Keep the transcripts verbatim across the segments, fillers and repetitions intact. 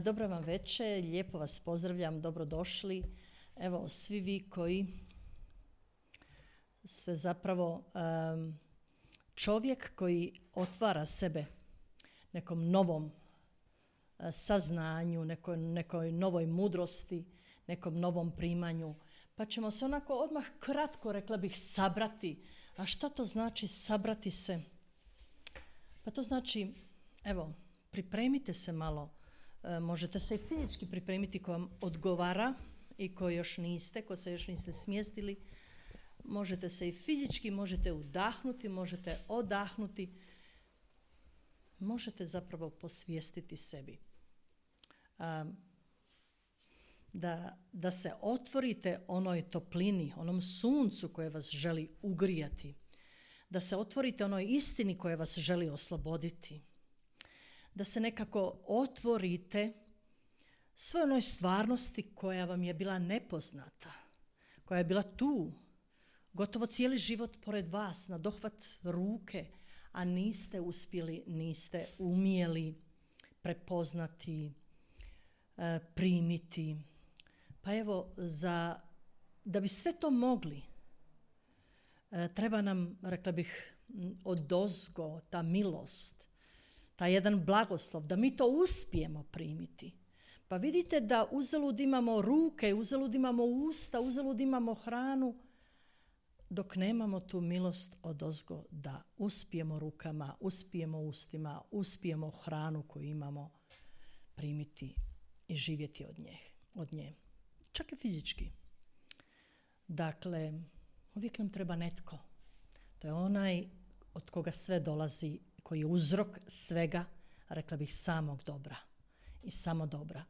Dobro vam večer, lijepo vas pozdravljam, dobrodošli. Evo, svi vi koji ste zapravo um, čovjek koji otvara sebe nekom novom uh, saznanju, nekoj, nekoj novoj mudrosti, nekom novom primanju. Pa ćemo se onako odmah kratko, rekla bih, sabrati. A šta to znači sabrati se? Pa to znači, evo, pripremite se malo. E, možete se i fizički pripremiti ko vam odgovara i ko još niste, ko se još niste smjestili. Možete se i fizički, možete udahnuti, možete odahnuti. Možete zapravo posvijestiti sebi. A, da, da se otvorite onoj toplini, onom suncu koje vas želi ugrijati. Da se otvorite onoj istini koja vas želi osloboditi. Da se nekako otvorite svoj onoj stvarnosti koja vam je bila nepoznata, koja je bila tu, gotovo cijeli život pored vas, na dohvat ruke, a niste uspjeli, niste umjeli prepoznati, primiti. Pa evo, za, da bi sve to mogli, treba nam, rekla bih, odozgo, ta milost, taj jedan blagoslov, da mi to uspijemo primiti. Pa vidite da uzalud imamo ruke, uzalud imamo usta, uzalud imamo hranu, dok nemamo tu milost odozgo da uspijemo rukama, uspijemo ustima, uspijemo hranu koju imamo primiti i živjeti od nje. Od nje. Čak i fizički. Dakle, uvijek nam treba netko. To je onaj od koga sve dolazi, koji je uzrok svega, rekla bih, samog dobra i samo dobra.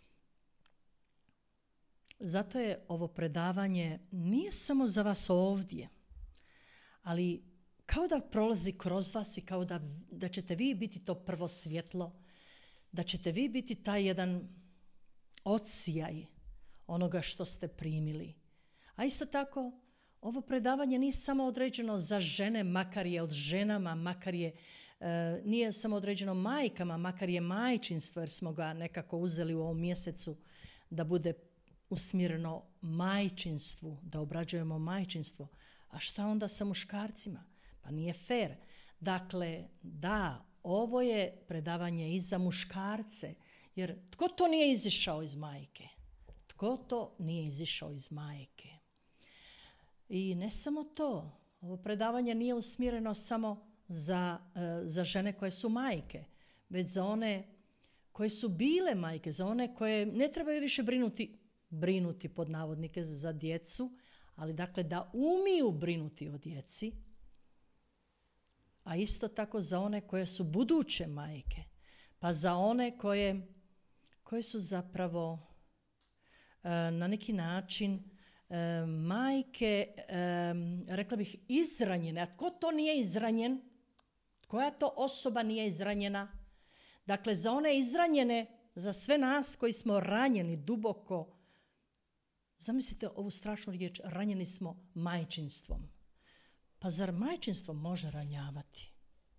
Zato je ovo predavanje nije samo za vas ovdje, ali kao da prolazi kroz vas i kao da, da ćete vi biti to prvo svjetlo, da ćete vi biti taj jedan odsjaj onoga što ste primili. A isto tako, ovo predavanje nije samo određeno za žene, makar je od ženama, makar je, e, nije samo određeno majkama, makar je majčinstvo, jer smo ga nekako uzeli u ovom mjesecu da bude usmjereno majčinstvu, da obrađujemo majčinstvo. A šta onda sa muškarcima? Pa nije fair. Dakle, da, ovo je predavanje i za muškarce, jer tko to nije izišao iz majke? Tko to nije izišao iz majke? I ne samo to, ovo predavanje nije usmjereno samo za, za žene koje su majke, već za one koje su bile majke, za one koje ne trebaju više brinuti, brinuti pod navodnike za djecu, ali dakle da umiju brinuti o djeci, a isto tako za one koje su buduće majke, pa za one koje, koje su zapravo na neki način E, majke, e, rekla bih, izranjene. A tko to nije izranjen? Koja to osoba nije izranjena? Dakle, za one izranjene, za sve nas koji smo ranjeni duboko, zamislite ovu strašnu riječ, ranjeni smo majčinstvom. Pa zar majčinstvo može ranjavati?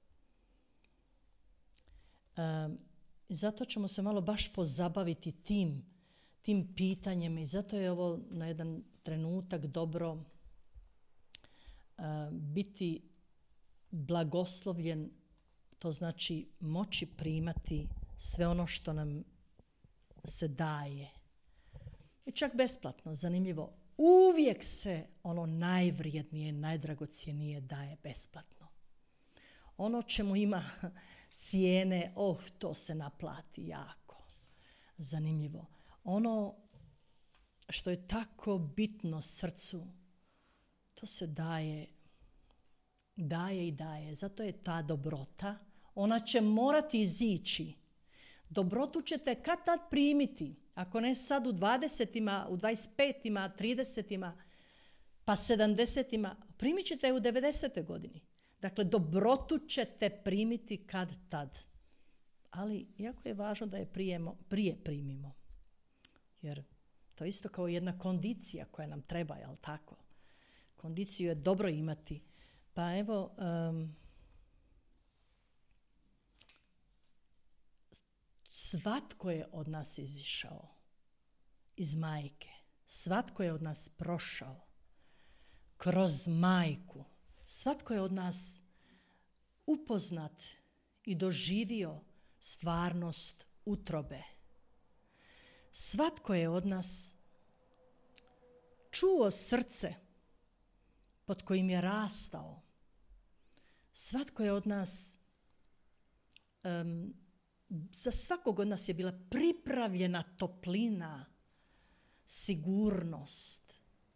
E, zato ćemo se malo baš pozabaviti tim tim pitanjem i zato je ovo na jedan trenutak dobro uh, biti blagoslovljen, to znači moći primati sve ono što nam se daje. I čak besplatno, zanimljivo, uvijek se ono najvrijednije, najdragocjenije daje besplatno. Ono čemu ima cijene, oh, to se naplati jako. Zanimljivo. Ono što je tako bitno srcu, to se daje, daje i daje. Zato je ta dobrota, ona će morati izići. Dobrotu ćete kad tad primiti, ako ne sad u dvadesetima, u dvadeset petima, tridesetima, pa sedamdesetima, primit ćete je u devedesetoj godini. Dakle, dobrotu ćete primiti kad tad. Ali jako je važno da je prijemo, prije primimo. Jer to je isto kao jedna kondicija koja nam treba, jel tako? Kondiciju je dobro imati. Pa evo, um, Svatko je od nas izišao iz majke. Svatko je od nas prošao kroz majku. Svatko je od nas upoznat i doživio stvarnost utrobe. Svatko je od nas čuo srce pod kojim je rastao. Svatko je od nas, um, za svakog od nas je bila pripravljena toplina, sigurnost,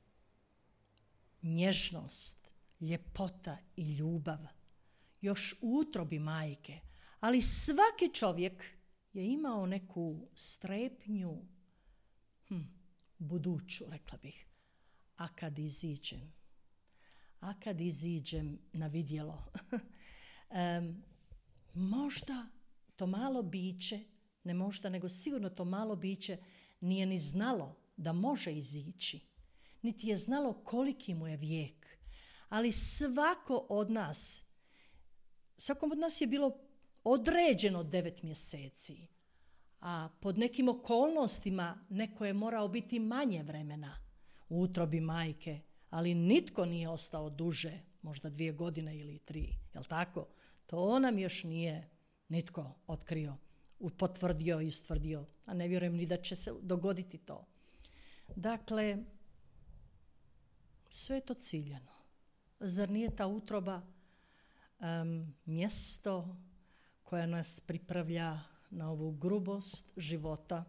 nježnost, ljepota i ljubav. Još u utrobi majke. Ali svaki čovjek je imao neku strepnju, hm, buduću, rekla bih. A kad iziđem, a kad iziđem na vidjelo, um, možda to malo biće, ne možda, nego sigurno to malo biće nije ni znalo da može izići, niti je znalo koliki mu je vijek. Ali svako od nas, svakom od nas je bilo određeno devet mjeseci, a pod nekim okolnostima neko je morao biti manje vremena u utrobi majke, ali nitko nije ostao duže, možda dvije godine ili tri, jel tako? To nam još nije nitko otkrio, potvrdio i ustvrdio, a ne vjerujem ni da će se dogoditi to. Dakle, sve je to ciljano. Zar nije ta utroba um, mjesto koja nas pripravlja na ovu grubost života,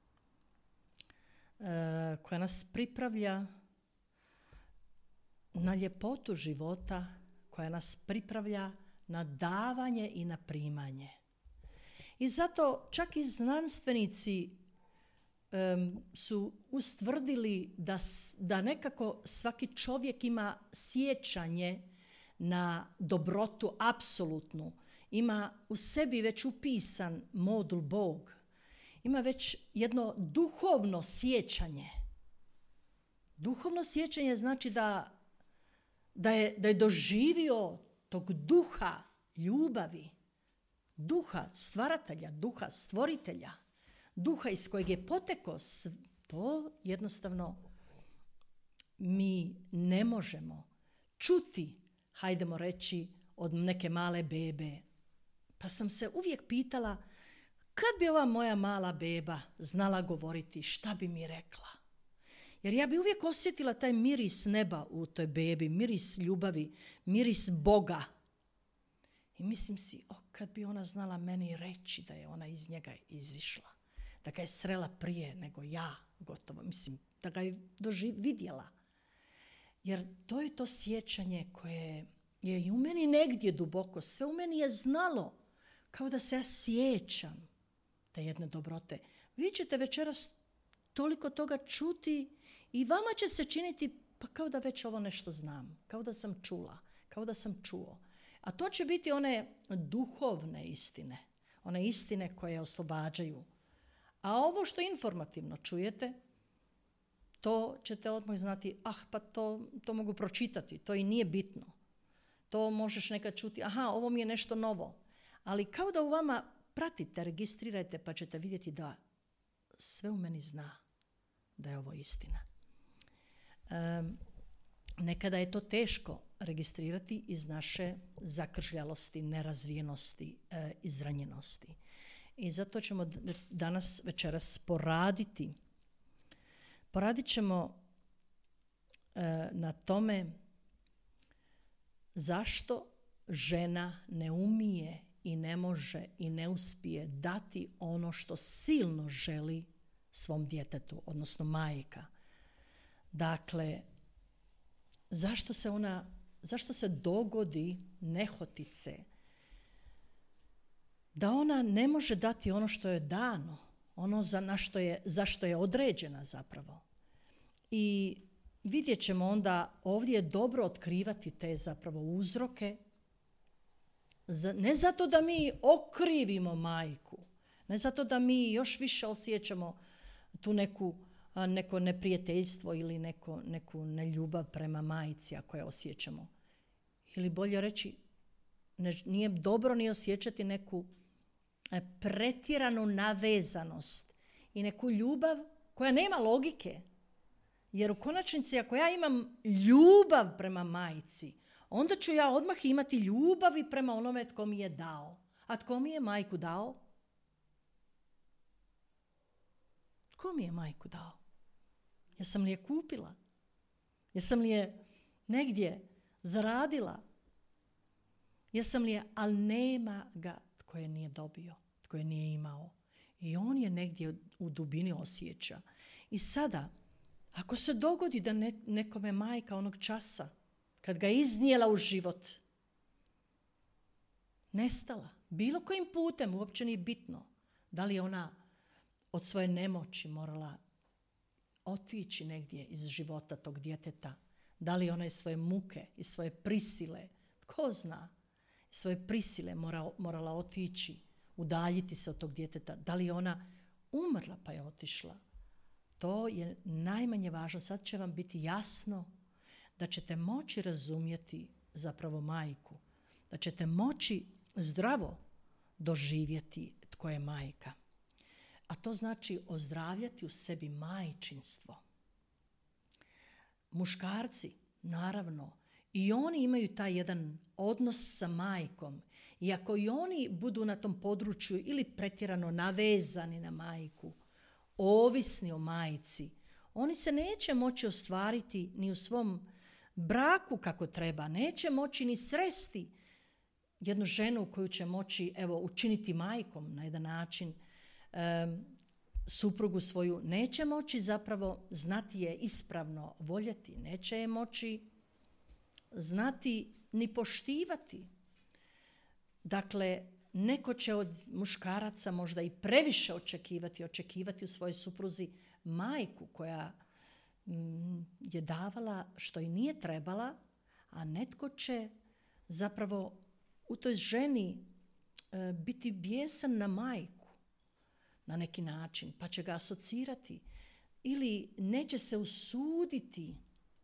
uh, koja nas pripravlja na ljepotu života, koja nas pripravlja na davanje i na primanje. I zato čak i znanstvenici um, su ustvrdili da, da nekako svaki čovjek ima sjećanje na dobrotu apsolutnu. Ima u sebi već upisan modul Bog. Ima već jedno duhovno sjećanje. Duhovno sjećanje znači da, da, je, da je doživio tog duha ljubavi, duha stvaratelja, duha stvoritelja, duha iz kojeg je potekao. To jednostavno mi ne možemo čuti, hajdemo reći, od neke male bebe. Pa sam se uvijek pitala, kad bi ova moja mala beba znala govoriti, šta bi mi rekla? Jer ja bi uvijek osjetila taj miris neba u toj bebi, miris ljubavi, miris Boga. I mislim si, o, kad bi ona znala meni reći da je ona iz njega izišla, da ga je srela prije nego ja, gotovo, mislim, da ga je doživ, vidjela. Jer to je to sjećanje koje je i u meni negdje duboko, sve u meni je znalo, kao da se ja sjećam te jedne dobrote. Vi ćete večeras toliko toga čuti i vama će se činiti pa kao da već ovo nešto znam, kao da sam čula, kao da sam čuo. A to će biti one duhovne istine, one istine koje oslobađaju. A ovo što informativno čujete, to ćete odmah znati, ah, pa to, to mogu pročitati, to i nije bitno. To možeš nekad čuti, aha, ovo mi je nešto novo. Ali kao da u vama pratite, registrirajte, pa ćete vidjeti da sve u meni zna da je ovo istina. Um, nekada je to teško registrirati iz naše zakržljalosti, nerazvijenosti, e, izranjenosti. I zato ćemo danas večeras poraditi. Poradit ćemo e, na tome zašto žena ne umije i ne može i ne uspije dati ono što silno želi svom djetetu, odnosno majka. Dakle, zašto se ona, zašto se dogodi nehotice da ona ne može dati ono što je dano, ono za, na što je, za što je određena zapravo. I vidjet ćemo onda, ovdje je dobro otkrivati te zapravo uzroke, ne zato da mi okrivimo majku, ne zato da mi još više osjećamo tu neku, neko neprijateljstvo ili neko, neku neljubav prema majci ako je osjećamo. Ili bolje reći, ne, nije dobro ni osjećati neku pretjeranu navezanost i neku ljubav koja nema logike. Jer u konačnici ako ja imam ljubav prema majci, onda ću ja odmah imati ljubav i prema onome tko mi je dao. A tko mi je majku dao? Tko mi je majku dao? Jesam li je kupila? Jesam li je negdje zaradila? Jesam li je, ali nema ga tko je nije dobio, tko je nije imao. I on je negdje u dubini osjeća. I sada, ako se dogodi da ne, nekome majka onog časa, kad ga je iznijela u život, nestala, bilo kojim putem, uopće nije bitno, da li je ona od svoje nemoći morala otići negdje iz života tog djeteta, da li ona iz svoje muke, iz svoje prisile, tko zna, iz svoje prisile mora, morala otići, udaljiti se od tog djeteta, da li je ona umrla pa je otišla. To je najmanje važno. Sad će vam biti jasno da ćete moći razumjeti zapravo majku, da ćete moći zdravo doživjeti tko je majka. A to znači ozdravljati u sebi majčinstvo. Muškarci, naravno, i oni imaju taj jedan odnos sa majkom. I ako i oni budu na tom području ili pretjerano navezani na majku, ovisni o majci, oni se neće moći ostvariti ni u svom braku kako treba. Neće moći ni sresti jednu ženu koju će moći evo, učiniti majkom na jedan način, um, suprugu svoju. Neće moći zapravo znati je ispravno voljeti. Neće je moći znati ni poštivati. Dakle, neko će od muškaraca možda i previše očekivati, očekivati u svojoj supruzi majku koja mm, je davala što i nije trebala, a netko će zapravo u toj ženi e, biti bijesan na majku na neki način, pa će ga asocirati ili neće se usuditi,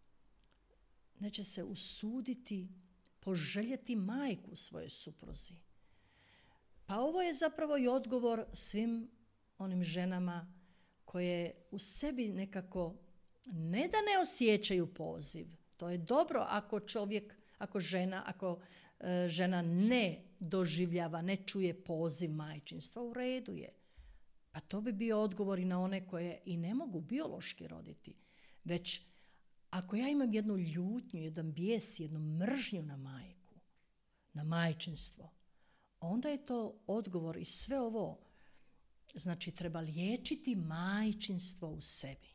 neće se usuditi poželjeti majku u svojoj supruzi. Pa ovo je zapravo i odgovor svim onim ženama koje u sebi nekako ne da ne osjećaju poziv. To je dobro ako čovjek, ako žena, ako e, žena ne doživljava, ne čuje poziv majčinstva, u redu je. Pa to bi bio odgovor i na one koje i ne mogu biološki roditi. Već ako ja imam jednu ljutnju, jedan bijes, jednu mržnju na majku, na majčinstvo, onda je to odgovor i sve ovo. Znači, treba liječiti majčinstvo u sebi.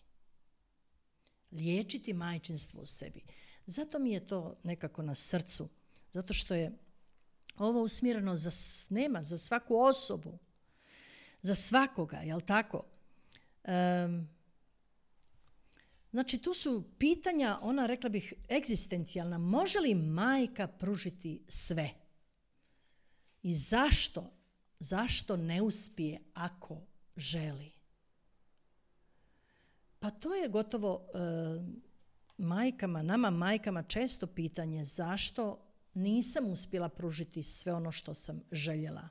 Liječiti majčinstvo u sebi. Zato mi je to nekako na srcu. Zato što je ovo usmjereno za, nema, za svaku osobu. Za svakoga, jel tako? Um, znači, tu su pitanja, ona rekla bih, egzistencijalna. Može li majka pružiti sve? I zašto? Zašto ne uspije ako želi? Pa to je gotovo e, majkama, nama majkama često pitanje zašto nisam uspjela pružiti sve ono što sam željela.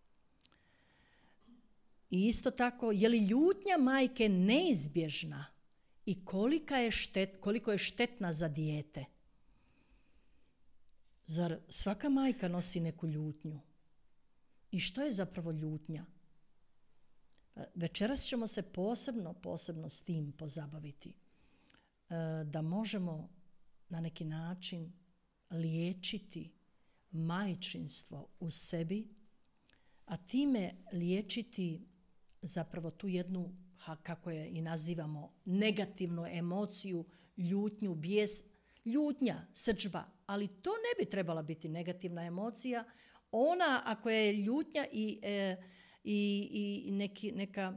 I isto tako, je li ljutnja majke neizbježna i kolika je štet, koliko je štetna za dijete? Zar svaka majka nosi neku ljutnju? I što je zapravo ljutnja? Večeras ćemo se posebno, posebno s tim pozabaviti. Da možemo na neki način liječiti majčinstvo u sebi, a time liječiti zapravo tu jednu, kako je i nazivamo, negativnu emociju, ljutnju, bijes, ljutnja, srdžba, ali to ne bi trebala biti negativna emocija. Ona, ako je ljutnja i, e, i, i neki, neka,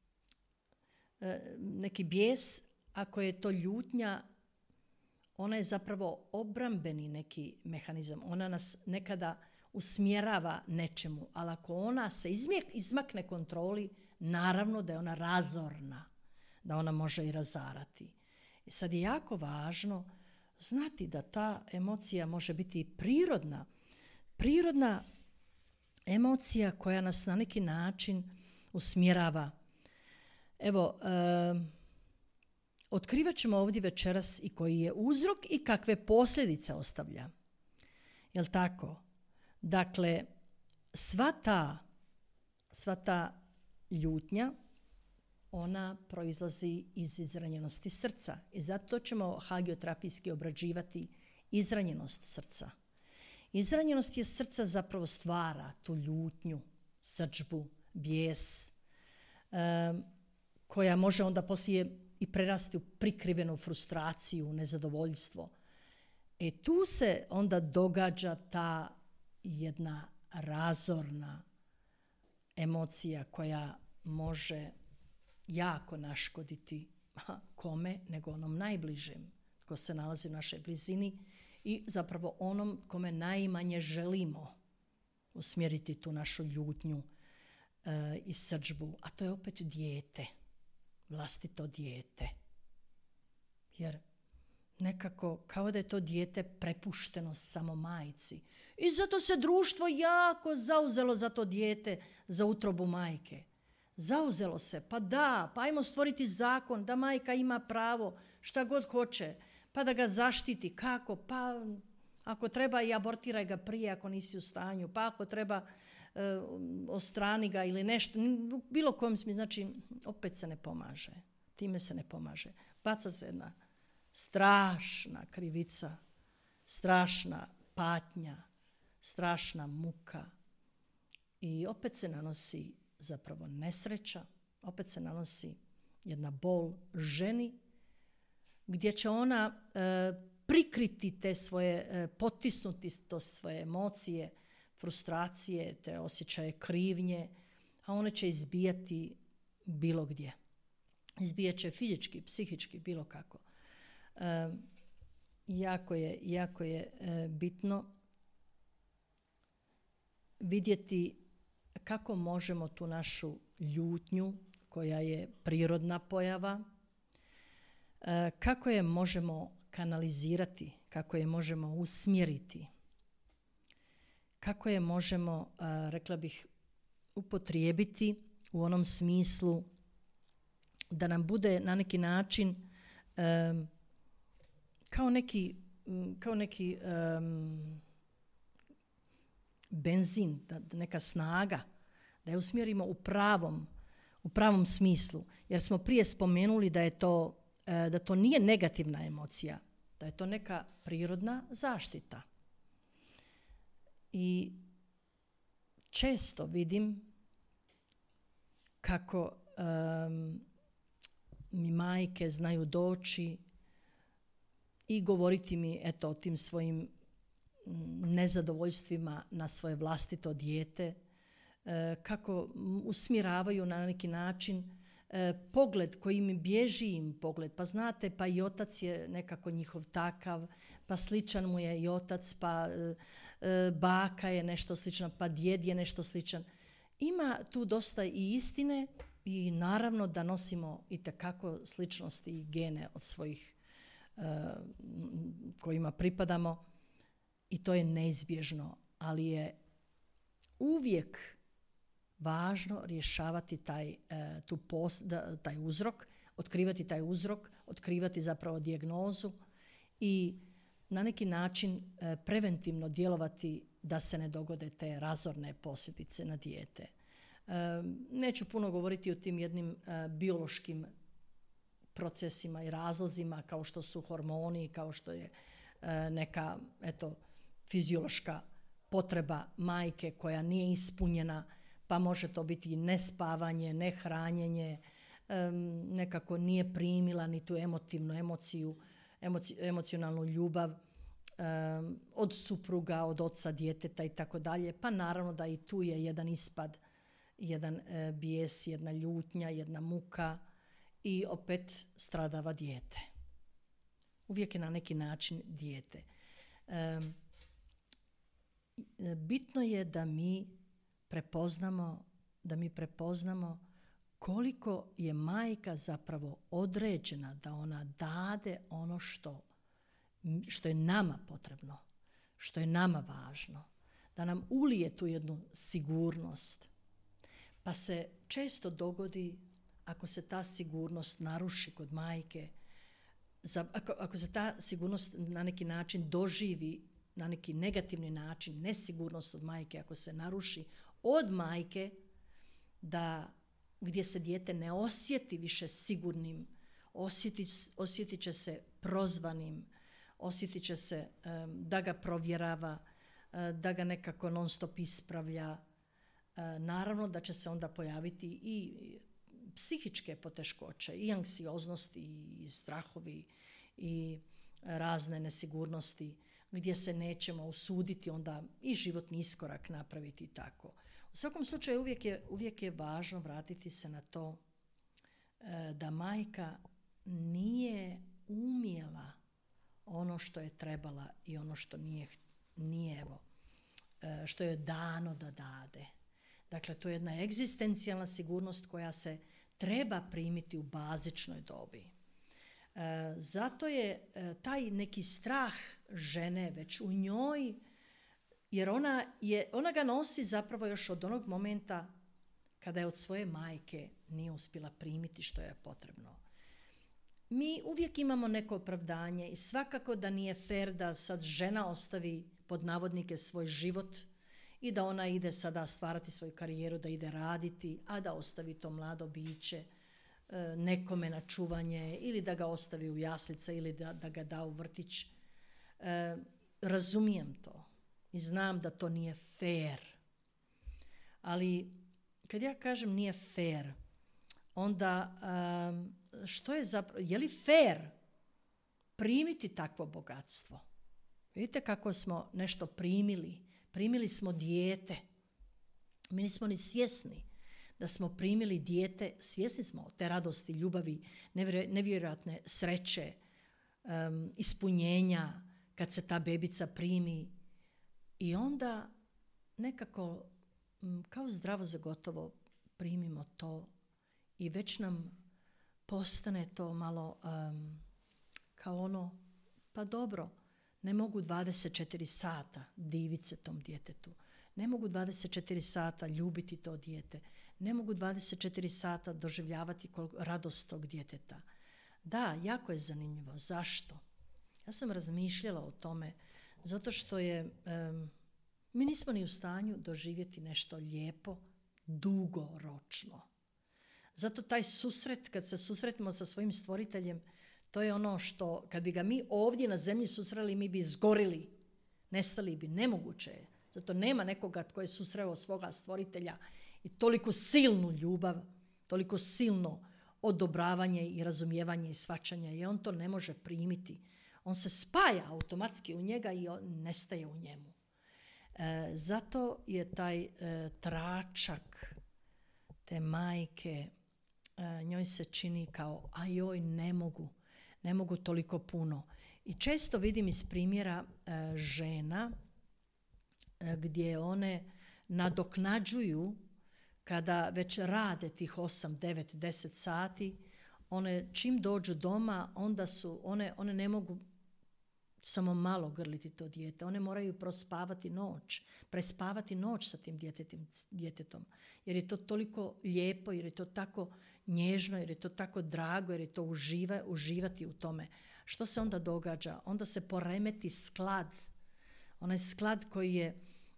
e, neki bijes, ako je to ljutnja, ona je zapravo obrambeni neki mehanizam. Ona nas nekada usmjerava nečemu, ali ako ona se izmjek, izmakne kontroli, naravno da je ona razorna, da ona može i razarati. I sad je jako važno znati da ta emocija može biti prirodna, prirodna emocija koja nas na neki način usmjerava. Evo, e, otkrivat ćemo ovdje večeras i koji je uzrok i kakve posljedice ostavlja. Jel tako? Dakle, sva ta, sva ta ljutnja, ona proizlazi iz izranjenosti srca. I zato ćemo hagioterapijski obrađivati izranjenost srca. Izranjenost je srca zapravo stvara tu ljutnju, srdžbu, bijes, um, koja može onda poslije i prerasti u prikrivenu frustraciju, nezadovoljstvo. E tu se onda događa ta jedna razorna emocija koja može jako naškoditi kome, nego onom najbližem tko se nalazi u našoj blizini i zapravo onom kome najmanje želimo usmjeriti tu našu ljutnju e, i srdžbu, a to je opet dijete, vlastito dijete. Jer nekako kao da je to dijete prepušteno samo majci. I zato se društvo jako zauzelo za to dijete, za utrobu majke. Zauzelo se, pa da, pa ajmo stvoriti zakon da majka ima pravo šta god hoće, pa da ga zaštiti. Kako? Pa ako treba i abortiraj ga prije ako nisi u stanju, pa ako treba e, ostrani ga ili nešto, bilo kojem smislu, znači opet se ne pomaže, time se ne pomaže. Baca se jedna strašna krivica, strašna patnja, strašna muka i opet se nanosi zapravo nesreća, opet se nanosi jedna bol ženi gdje će ona e, prikriti te svoje, e, potisnuti to svoje emocije, frustracije, te osjećaje krivnje, a one će izbijati bilo gdje. Izbijat će fizički, psihički, bilo kako. E, jako je, jako je e, bitno vidjeti kako možemo tu našu ljutnju, koja je prirodna pojava, e, kako je možemo kanalizirati, kako je možemo usmjeriti, kako je možemo, e, rekla bih, upotrijebiti u onom smislu da nam bude na neki način e, kao neki, kao neki um, benzin, da, neka snaga, da je usmjerimo u pravom, u pravom smislu. Jer smo prije spomenuli da je to, da to nije negativna emocija, da je to neka prirodna zaštita. I često vidim kako um, mi majke znaju doći i govoriti mi eto o tim svojim nezadovoljstvima na svoje vlastito dijete, e, kako usmjeravaju na neki način e, pogled koji mi bježi im pogled. Pa znate, pa i otac je nekako njihov takav, pa sličan mu je i otac, pa e, e, baka je nešto slično, pa djed je nešto sličan. Ima tu dosta i istine i naravno da nosimo itekako sličnosti i gene od svojih e, kojima pripadamo. I to je neizbježno, ali je uvijek važno rješavati taj, e, tu pos, da, taj uzrok, otkrivati taj uzrok, otkrivati zapravo dijagnozu i na neki način e, preventivno djelovati da se ne dogode te razorne posljedice na dijete. E, neću puno govoriti o tim jednim e, biološkim procesima i razlozima kao što su hormoni, kao što je e, neka, eto, fiziološka potreba majke koja nije ispunjena, pa može to biti i nespavanje, nehranjenje, um, nekako nije primila ni tu emotivnu emociju, emoci, emocionalnu ljubav um, od supruga, od oca djeteta i tako dalje. Pa naravno da i tu je jedan ispad, jedan uh, bijes, jedna ljutnja, jedna muka i opet stradava dijete. Uvijek je na neki način dijete. Um, Bitno je da mi prepoznamo, da mi prepoznamo koliko je majka zapravo određena da ona dade ono što, što je nama potrebno, što je nama važno. da nam ulije tu jednu sigurnost. Pa se često dogodi, ako se ta sigurnost naruši kod majke, za, ako, ako se ta sigurnost na neki način doživi, na neki negativni način, nesigurnost od majke, ako se naruši od majke, da gdje se dijete ne osjeti više sigurnim, osjeti, osjetit će se prozvanim, osjetit će se um, da ga provjerava, uh, da ga nekako non stop ispravlja. Uh, naravno da će se onda pojaviti i psihičke poteškoće, i anksioznosti, i strahovi, i razne nesigurnosti, gdje se nećemo usuditi onda i životni iskorak napraviti i tako. U svakom slučaju uvijek je, uvijek je važno vratiti se na to e, da majka nije umjela ono što je trebala i ono što nije, nije evo, e, što je dano da dade. Dakle, to je jedna egzistencijalna sigurnost koja se treba primiti u bazičnoj dobi. E, zato je e, taj neki strah žene već u njoj, jer ona, je, ona ga nosi zapravo još od onog momenta kada je od svoje majke nije uspjela primiti što je potrebno. Mi uvijek imamo neko opravdanje i svakako da nije fer da sad žena ostavi pod navodnike svoj život i da ona ide sada stvarati svoju karijeru, da ide raditi, a da ostavi to mlado biće e, nekome na čuvanje ili da ga ostavi u jaslice ili da, da ga da u vrtić. E, razumijem to i znam da to nije fair. Ali kad ja kažem nije fair, onda um, što je zapravo, je li fair primiti takvo bogatstvo? Vidite kako smo nešto primili. Primili smo dijete. Mi nismo ni svjesni da smo primili dijete, svjesni smo te radosti, ljubavi, nevjerojatne sreće, um, ispunjenja kad se ta bebica primi. I onda nekako um, kao zdravo za gotovo primimo to i već nam postane to malo um, kao ono, pa dobro, ne mogu dvadeset četiri sata diviti se tom djetetu. Ne mogu dvadeset četiri sata ljubiti to dijete. Ne mogu dvadeset četiri sata doživljavati radost tog djeteta. Da, jako je zanimljivo. Zašto? Ja sam razmišljala o tome zato što je, um, mi nismo ni u stanju doživjeti nešto lijepo dugoročno. Zato taj susret, kad se susretimo sa svojim stvoriteljem, to je ono što, kad bi ga mi ovdje na zemlji susreli, mi bi izgorili, nestali bi, nemoguće je. Zato nema nekoga tko je susreo svoga stvoritelja i toliko silnu ljubav, toliko silno odobravanje i razumijevanje i shvaćanje, i on to ne može primiti. On se spaja automatski u njega i on nestaje u njemu. E, zato je taj e, tračak te majke, e, njoj se čini kao, a joj, ne mogu, ne mogu toliko puno. I često vidim iz primjera e, žena e, gdje one nadoknađuju kada već rade tih osam, devet, deset sati, one čim dođu doma, onda su, one, one ne mogu samo malo grliti to dijete. One moraju prospavati noć, prespavati noć sa tim djetetim, djetetom. Jer je to toliko lijepo, jer je to tako nježno, jer je to tako drago, jer je to uživa, uživati u tome. Što se onda događa? Onda se poremeti sklad. Onaj sklad koji je,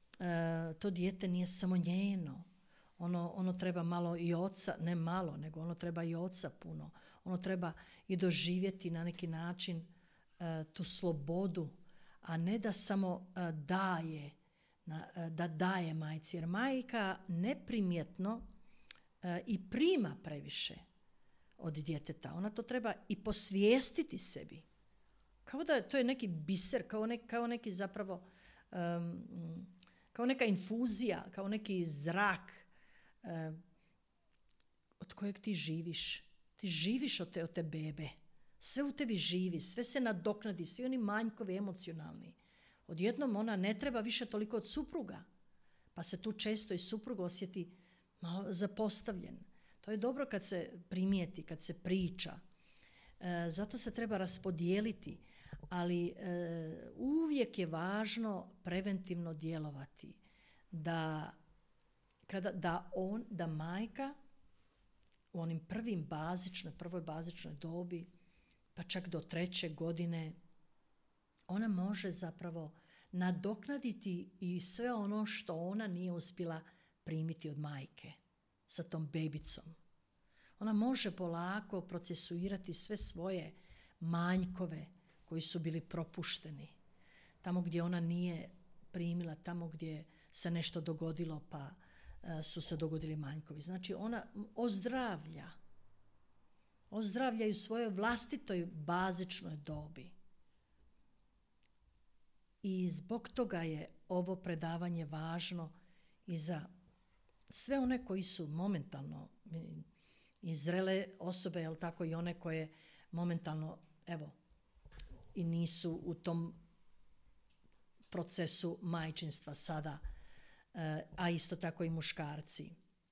e, to dijete nije samo njeno. Ono, ono treba malo i oca, ne malo, nego ono treba i oca puno. Ono treba i doživjeti na neki način uh, tu slobodu, a ne da samo uh, daje, na, uh, da daje majci. Jer majka neprimjetno uh, i prima previše od djeteta. Ona to treba i posvijestiti sebi. Kao da to je neki biser, kao, ne, kao neki zapravo, um, kao neka infuzija, kao neki zrak Uh, od kojeg ti živiš. Ti živiš od te, od te bebe. Sve u tebi živi, sve se nadoknadi, svi oni manjkovi emocionalni. Odjednom ona ne treba više toliko od supruga, pa se tu često i suprug osjeti malo zapostavljen. To je dobro kad se primijeti, kad se priča. Uh, zato se treba raspodijeliti, ali uh, uvijek je važno preventivno djelovati. da, kada, da, on, da majka u onim prvim bazičnoj, prvoj bazičnoj dobi, pa čak do treće godine, ona može zapravo nadoknaditi i sve ono što ona nije uspjela primiti od majke sa tom bebicom. Ona može polako procesuirati sve svoje manjkove koji su bili propušteni. Tamo gdje ona nije primila, tamo gdje se nešto dogodilo pa uh, su se dogodili manjkovi. Znači ona ozdravlja. Ozdravlja i u svojoj vlastitoj bazičnoj dobi. I zbog toga je ovo predavanje važno i za sve one koji su momentalno i zrele osobe, jel tako, i one koje momentalno, evo, i nisu u tom procesu majčinstva sada, a isto tako i muškarci.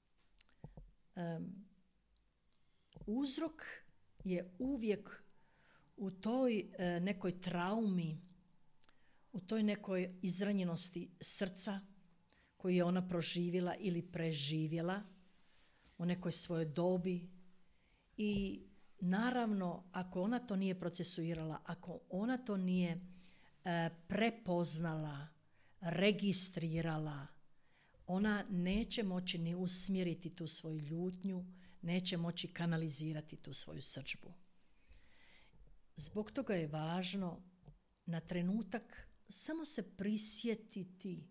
Um, uzrok je uvijek u toj uh, nekoj traumi, u toj nekoj izranjenosti srca koju je ona proživjela ili preživjela u nekoj svojoj dobi. I naravno, ako ona to nije procesuirala, ako ona to nije e, prepoznala, registrirala, ona neće moći ni usmjeriti tu svoju ljutnju, neće moći kanalizirati tu svoju srdžbu. Zbog toga je važno na trenutak samo se prisjetiti,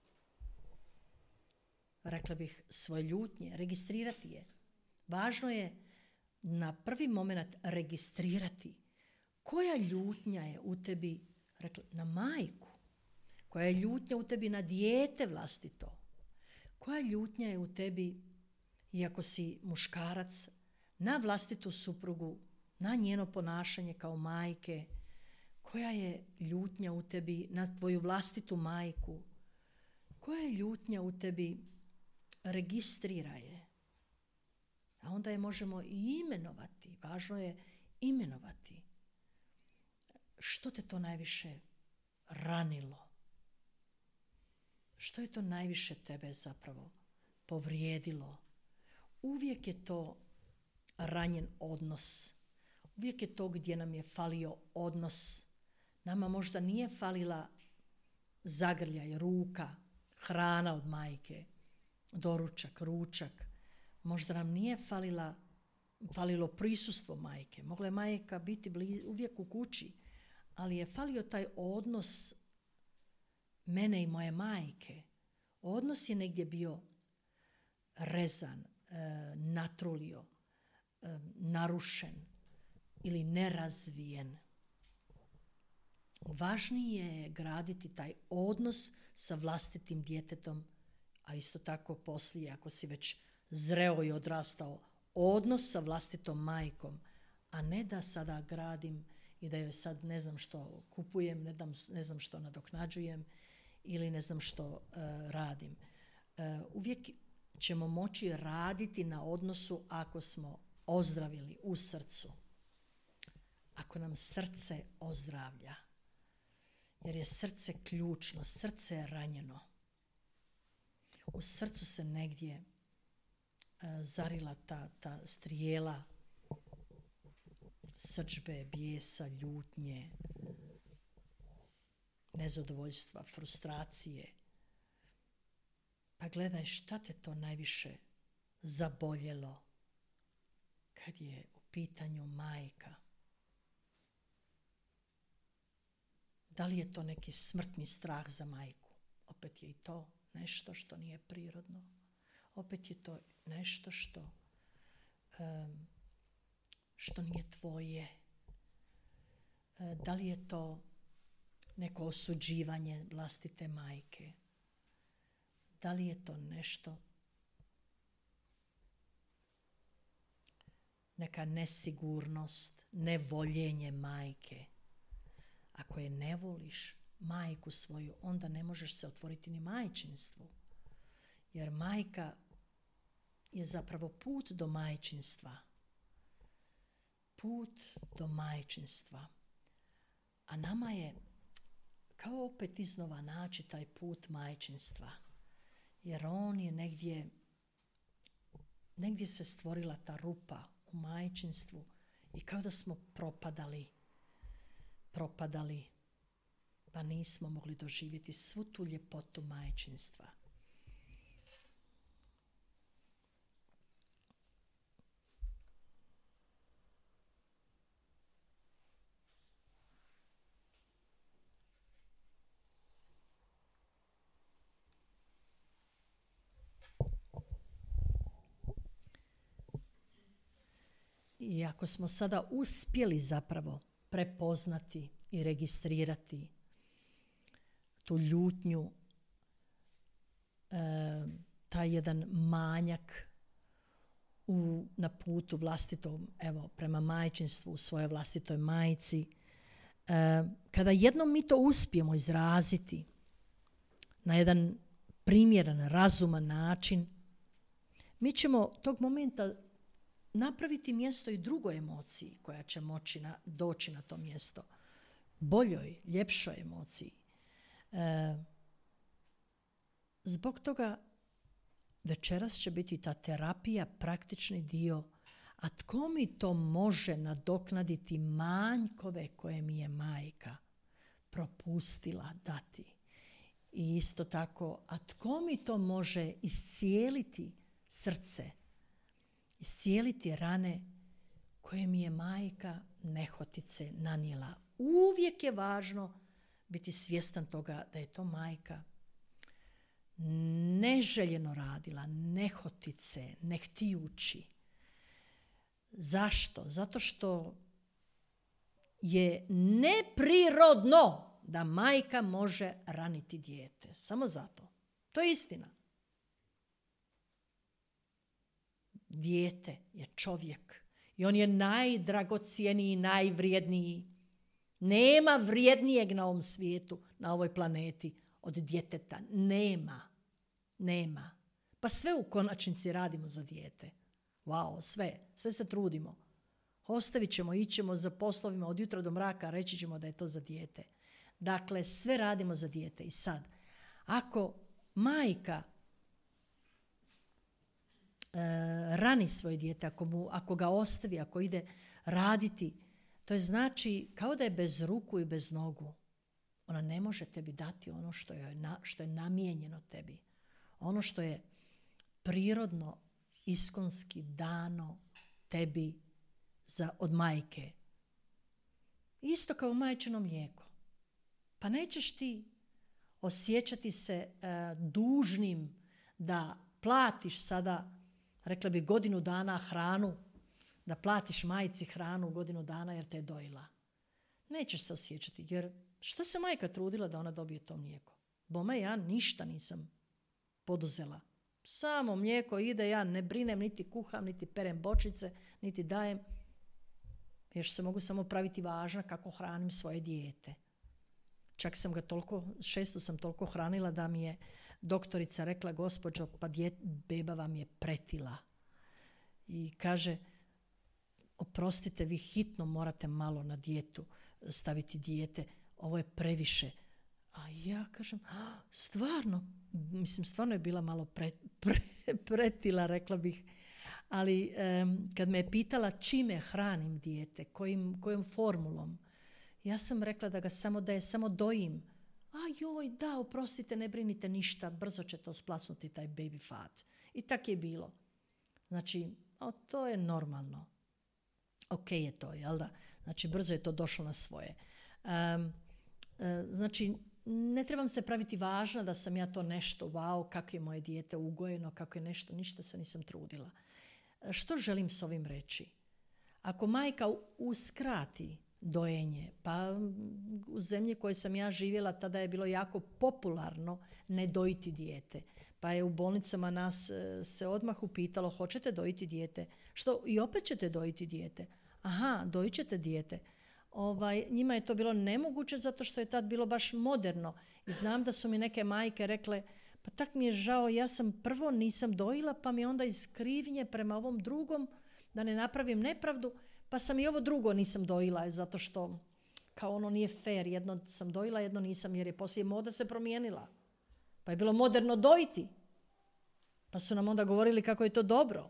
rekla bih, svoje ljutnje, registrirati je. Važno je na prvi moment registrirati koja ljutnja je u tebi, rekla, na majku, koja je ljutnja u tebi na dijete vlastito, koja ljutnja je u tebi, iako si muškarac, na vlastitu suprugu, na njeno ponašanje kao majke, koja je ljutnja u tebi na tvoju vlastitu majku, koja je ljutnja u tebi, registrira je. A onda je možemo i imenovati. Važno je imenovati. Što te to najviše ranilo? Što je to najviše tebe zapravo povrijedilo? Uvijek je to ranjen odnos. Uvijek je to gdje nam je falio odnos. Nama možda nije falila zagrljaj ruka, hrana od majke, doručak, ručak. Možda nam nije falila, falilo prisustvo majke. Mogla je majka biti bliz, uvijek u kući, ali je falio taj odnos mene i moje majke. Odnos je negdje bio rezan, e, natrulio, e, narušen ili nerazvijen. Važnije je graditi taj odnos sa vlastitim djetetom, a isto tako poslije, ako si već zreo i odrastao, odnos sa vlastitom majkom, a ne da sada gradim i da joj sad ne znam što kupujem, ne, dam, ne znam što nadoknađujem ili ne znam što uh, radim. Uh, uvijek ćemo moći raditi na odnosu ako smo ozdravili u srcu. Ako nam srce ozdravlja. Jer je srce ključno, srce je ranjeno. U srcu se negdje uh, zarila ta, ta strijela srdžbe, bijesa, ljutnje, nezadovoljstva, frustracije. Pa gledaj šta te to najviše zaboljelo kad je u pitanju majka. Da li je to neki smrtni strah za majku? Opet je i to nešto što nije prirodno. Opet je to nešto što, um, što nije tvoje. E, da li je to neko osuđivanje vlastite majke? Da li je to nešto, neka nesigurnost, nevoljenje majke? Ako je ne voliš majku svoju, onda ne možeš se otvoriti ni majčinstvu. Jer majka je zapravo put do majčinstva. Put do majčinstva. A nama je kao opet iznova naći taj put majčinstva. Jer on je negdje, negdje se stvorila ta rupa u majčinstvu i kao da smo propadali, propadali, pa nismo mogli doživjeti svu tu ljepotu majčinstva. I ako smo sada uspjeli zapravo prepoznati i registrirati tu ljutnju, e, taj jedan manjak u, na putu vlastitom, evo, prema majčinstvu, u svojoj vlastitoj majci, e, kada jednom mi to uspijemo izraziti na jedan primjeran, razuman način, mi ćemo tog momenta napraviti mjesto i drugoj emociji koja će moći na, doći na to mjesto. Boljoj, ljepšoj emociji. E, zbog toga večeras će biti ta terapija praktični dio. A tko mi to može nadoknaditi manjkove koje mi je majka propustila dati? I isto tako, a tko mi to može iscijeliti srce, iscijeliti rane koje mi je majka nehotice nanijela? Uvijek je važno biti svjestan toga da je to majka neželjeno radila, nehotice, ne htijući. Zašto? Zato što je neprirodno da majka može raniti dijete. Samo zato. To je istina. Dijete je čovjek i on je najdragocjeniji i najvrijedniji. Nema vrijednijeg na ovom svijetu, na ovoj planeti od djeteta. Nema. Nema. Pa sve u konačnici radimo za dijete. Wow, sve. Sve se trudimo. Ostavit ćemo, ićemo za poslovima od jutra do mraka, reći ćemo da je to za dijete. Dakle, sve radimo za dijete. I sad, ako majka e, rani svoje dijete, ako, mu, ako ga ostavi, ako ide raditi, to je znači kao da je bez ruku i bez nogu. Ona ne može tebi dati ono što je, na, što je namijenjeno tebi. Ono što je prirodno, iskonski dano tebi za, od majke. Isto kao majčino mlijeko. Pa nećeš ti osjećati se e, dužnim da platiš sada, rekla bi, godinu dana hranu, da platiš majci hranu godinu dana jer te je dojila. Nećeš se osjećati, jer što se majka trudila da ona dobije to mlijeko? Bome, ja ništa nisam poduzela. Samo mlijeko ide, ja ne brinem, niti kuham, niti perem bočice, niti dajem. Još se mogu samo praviti važna kako hranim svoje dijete. Čak sam ga toliko, šestu sam toliko hranila da mi je doktorica rekla, gospođo, pa djet, beba vam je pretila. I kaže, oprostite, vi hitno morate malo na dijetu staviti dijete, ovo je previše. A ja kažem, stvarno, mislim, stvarno je bila malo pre, pre, pretila, rekla bih. Ali um, kad me je pitala čime hranim dijete, kojim, kojom formulom, ja sam rekla da ga samo, da je samo dojim. A joj, da, oprostite, ne brinite ništa, brzo će to splasnuti taj baby fat. I tak je bilo. Znači, o, to je normalno. Ok je to, jel da? Znači, brzo je to došlo na svoje. Um, e, znači, ne trebam se praviti važna da sam ja to nešto, wow, kako je moje dijete ugojeno, kako je nešto, ništa se nisam trudila. Što želim s ovim reći? Ako majka uskrati dojenje, pa u zemlji koje sam ja živjela tada je bilo jako popularno ne dojiti dijete. Pa je u bolnicama nas se odmah upitalo, hoćete dojiti dijete? Što, i opet ćete dojiti dijete? Aha, dojit ćete dijete. Ovaj, njima je to bilo nemoguće zato što je tad bilo baš moderno. I znam da su mi neke majke rekle, pa tak mi je žao, ja sam prvo nisam dojila, pa mi onda iz krivnje prema ovom drugom, da ne napravim nepravdu, pa sam i ovo drugo nisam dojila, zato što kao ono nije fair, jedno sam dojila, jedno nisam, jer je poslije moda se promijenila. Pa je bilo moderno dojiti. Pa su nam onda govorili kako je to dobro.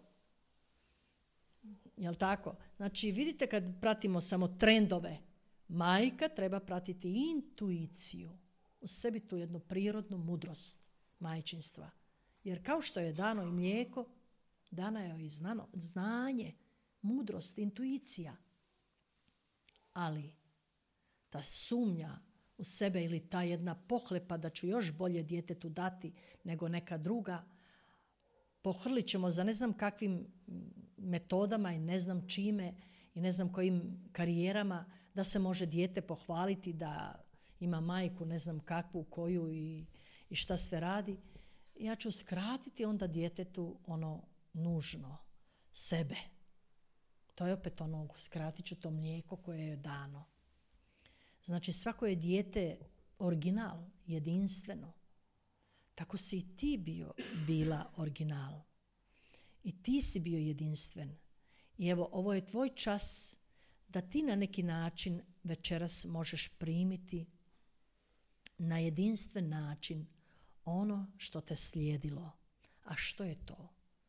Jel' tako? Znači, vidite kad pratimo samo trendove, majka treba pratiti intuiciju. U sebi tu jednu prirodnu mudrost majčinstva. Jer kao što je dano i mlijeko, dana je i znano, znanje, mudrost, intuicija. Ali ta sumnja u sebe ili ta jedna pohlepa da ću još bolje djetetu dati nego neka druga, pohrlit ćemo za ne znam kakvim metodama i ne znam čime i ne znam kojim karijerama da se može dijete pohvaliti da ima majku ne znam kakvu, koju i, i šta sve radi. Ja ću skratiti onda djetetu ono nužno, sebe. To je opet ono, skratit ću to mlijeko koje je dano. Znači svako je dijete original, jedinstveno. Tako si i ti bio, bila original. I ti si bio jedinstven. I evo, ovo je tvoj čas da ti na neki način večeras možeš primiti na jedinstven način ono što te slijedilo. A što je to?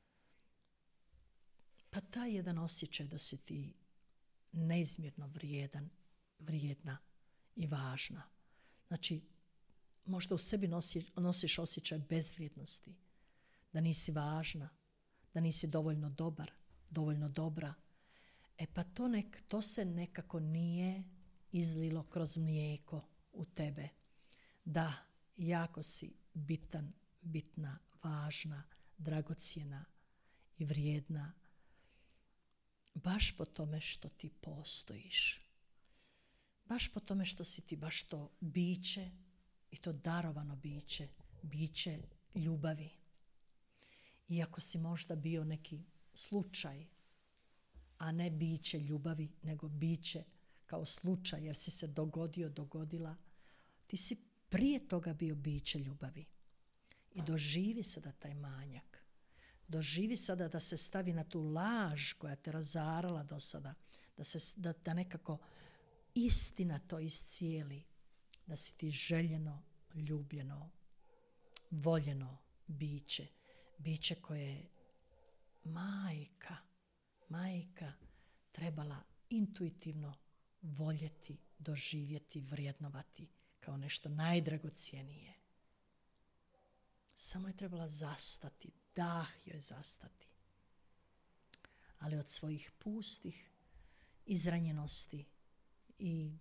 Pa taj jedan osjećaj da si ti neizmjerno vrijedan, vrijedna i važna. Znači, možda u sebi nosi, nosiš osjećaj bezvrijednosti, da nisi važna, da nisi dovoljno dobar, dovoljno dobra. E pa to, nek, to se nekako nije izlilo kroz mlijeko u tebe. Da, jako si bitan, bitna, važna, dragocjena i vrijedna. Baš po tome što ti postojiš. Baš po tome što si ti baš to biće i to darovano biće, biće ljubavi. Iako si možda bio neki slučaj, a ne biće ljubavi, nego biće kao slučaj jer si se dogodio, dogodila, ti si prije toga bio biće ljubavi. I doživi sada taj manjak. Doživi sada da se stavi na tu laž koja te razarala do sada, da, se, da, da nekako istina to iscijeli, da si ti željeno, ljubljeno, voljeno biće, biće koje je majka, majka trebala intuitivno voljeti, doživjeti, vrijednovati kao nešto najdragocjenije. Samo je trebala zastati, dah joj zastati. Ali od svojih pustih izranjenosti i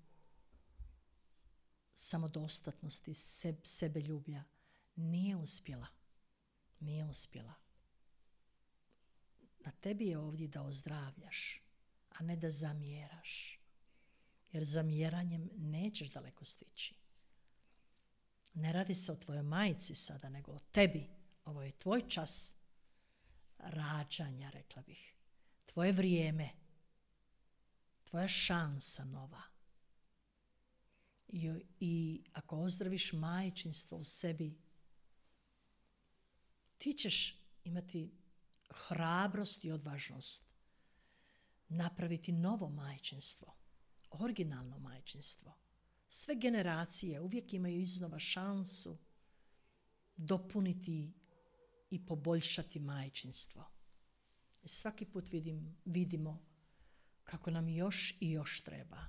samodostatnosti, seb, sebeljublja nije uspjela. Nije uspjela. Na tebi je ovdje da ozdravljaš, a ne da zamjeraš. Jer zamjeranjem nećeš daleko stići. Ne radi se o tvojoj majci sada, nego o tebi. Ovo je tvoj čas rađanja, rekla bih. Tvoje vrijeme. Tvoja šansa nova. I, i ako ozdraviš majčinstvo u sebi, ti ćeš imati hrabrost i odvažnost napraviti novo majčinstvo, originalno majčinstvo. Sve generacije uvijek imaju iznova šansu dopuniti i poboljšati majčinstvo. I svaki put vidim, vidimo kako nam još i još treba.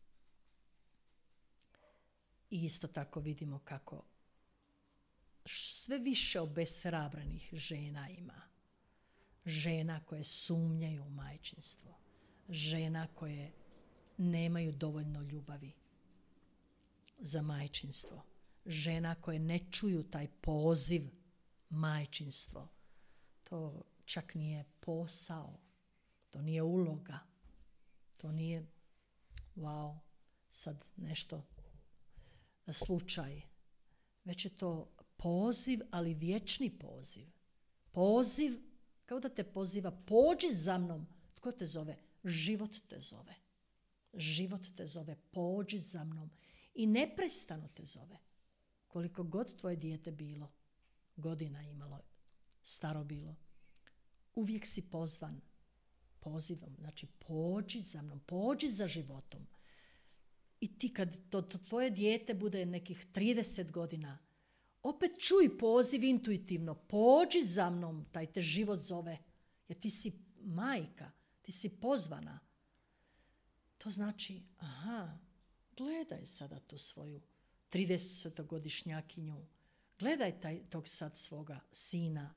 I isto tako vidimo kako sve više obeshrabrenih žena ima. Žena koje sumnjaju u majčinstvo. Žena koje nemaju dovoljno ljubavi za majčinstvo. Žena koje ne čuju taj poziv majčinstvo. To čak nije posao. To nije uloga. To nije, wow, sad nešto slučaj. Već je to poziv, ali vječni poziv. Poziv, kao da te poziva, pođi za mnom. Tko te zove? Život te zove. Život te zove, pođi za mnom. I neprestano te zove. Koliko god tvoje dijete bilo, godina imalo, staro bilo, uvijek si pozvan pozivom. Znači, pođi za mnom, pođi za životom. I ti kad to, to tvoje dijete bude nekih trideset godina, opet čuj poziv intuitivno. Pođi za mnom, taj te život zove. Jer ti si majka, ti si pozvana. To znači, aha, gledaj sada tu svoju tridesetogodišnjakinju. Gledaj taj, tog sad svoga sina.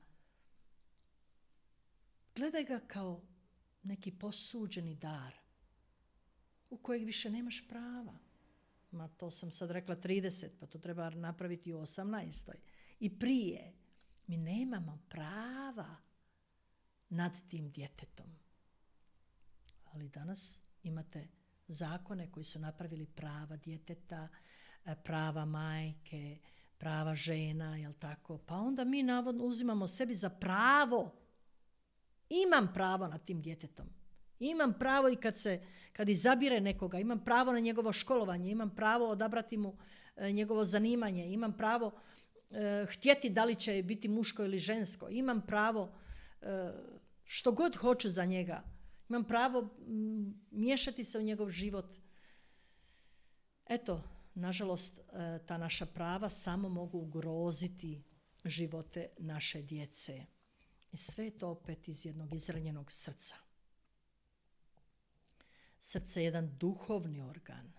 Gledaj ga kao neki posuđeni dar u kojeg više nemaš prava. Ma to sam sad rekla trideset, pa to treba napraviti u osamnaestoj. I prije. Mi nemamo prava nad tim djetetom. Ali danas imate zakone koji su napravili prava djeteta, prava majke, prava žena, jel tako? Pa onda mi navodno uzimamo sebi za pravo. Imam pravo nad tim djetetom. Imam pravo i kad se, kad izabire nekoga, imam pravo na njegovo školovanje, imam pravo odabrati mu e, njegovo zanimanje, imam pravo e, htjeti da li će biti muško ili žensko, imam pravo e, što god hoću za njega, imam pravo m, miješati se u njegov život. Eto, nažalost, e, ta naša prava samo mogu ugroziti živote naše djece. I sve je to opet iz jednog izranjenog srca. Srce je jedan duhovni organ.